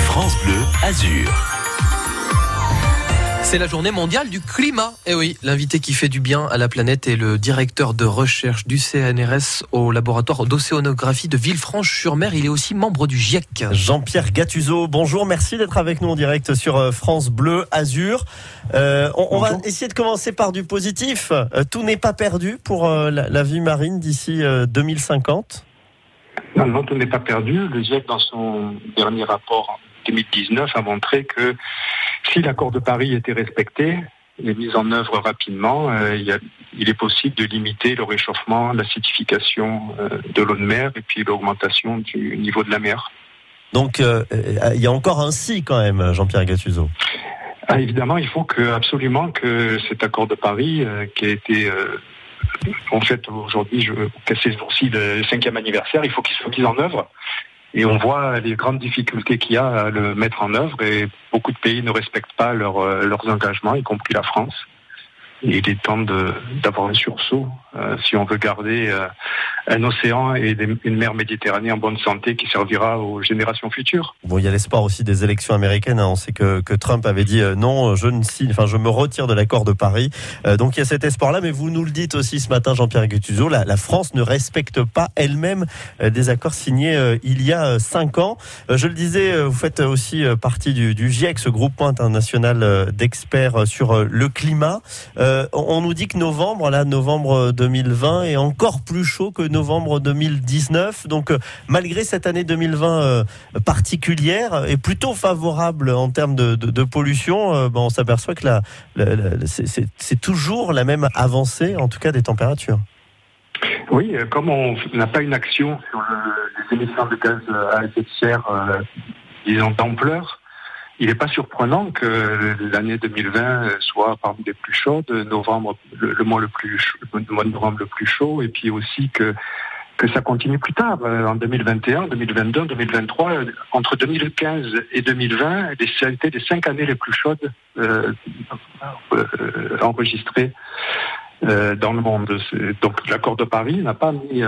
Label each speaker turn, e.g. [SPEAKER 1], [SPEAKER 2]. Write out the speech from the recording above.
[SPEAKER 1] France Bleu Azur.
[SPEAKER 2] C'est la journée mondiale du climat. Et oui, l'invité qui fait du bien à la planète est le directeur de recherche du CNRS au laboratoire d'océanographie de Villefranche-sur-Mer. Il est aussi membre du GIEC.
[SPEAKER 3] Jean-Pierre Gattuso, bonjour, merci d'être avec nous en direct sur France Bleu Azur. On va essayer de commencer par du positif. Tout n'est pas perdu pour la vie marine d'ici 2050.
[SPEAKER 4] Non, tout n'est pas perdu. Le GIEC, dans son dernier rapport en 2019, a montré que si l'accord de Paris était respecté et mis en œuvre rapidement, il est possible de limiter le réchauffement, l'acidification de l'eau de mer et puis l'augmentation du niveau de la mer. Donc,
[SPEAKER 3] il y a encore un si quand même, Jean-Pierre Gattuso.
[SPEAKER 4] Évidemment, il faut absolument que cet accord de Paris, qui a été... en fait, aujourd'hui, c'est aussi le 5e anniversaire, il faut qu'il soit mis en œuvre. Et on voit les grandes difficultés qu'il y a à le mettre en œuvre et beaucoup de pays ne respectent pas leurs engagements, y compris la France. Et il est temps d'avoir un sursaut si on veut garder un océan et une mer Méditerranée en bonne santé qui servira aux générations futures.
[SPEAKER 3] Bon, il y a l'espoir aussi des élections américaines. On sait que Trump avait dit non, je me retire de l'accord de Paris. Donc il y a cet espoir-là, mais vous nous le dites aussi ce matin, Jean-Pierre Gattuso, la France ne respecte pas elle-même des accords signés il y a 5 ans. Je le disais, vous faites aussi partie du GIEC, ce groupe international d'experts sur le climat. On nous dit que novembre 2020 est encore plus chaud que novembre 2019. Donc, malgré cette année 2020 particulière et plutôt favorable en termes de pollution, on s'aperçoit que c'est toujours la même avancée, en tout cas des températures.
[SPEAKER 4] Oui, comme on n'a pas une action sur les émissions de gaz à effet de serre, disons d'ampleur, il n'est pas surprenant que l'année 2020 soit parmi les plus chaudes, le mois de novembre le plus chaud, et puis aussi que ça continue plus tard, en 2021, 2022, 2023, entre 2015 et 2020, ça a été les 5 années les plus chaudes enregistrées dans le monde. Donc l'accord de Paris n'a pas mis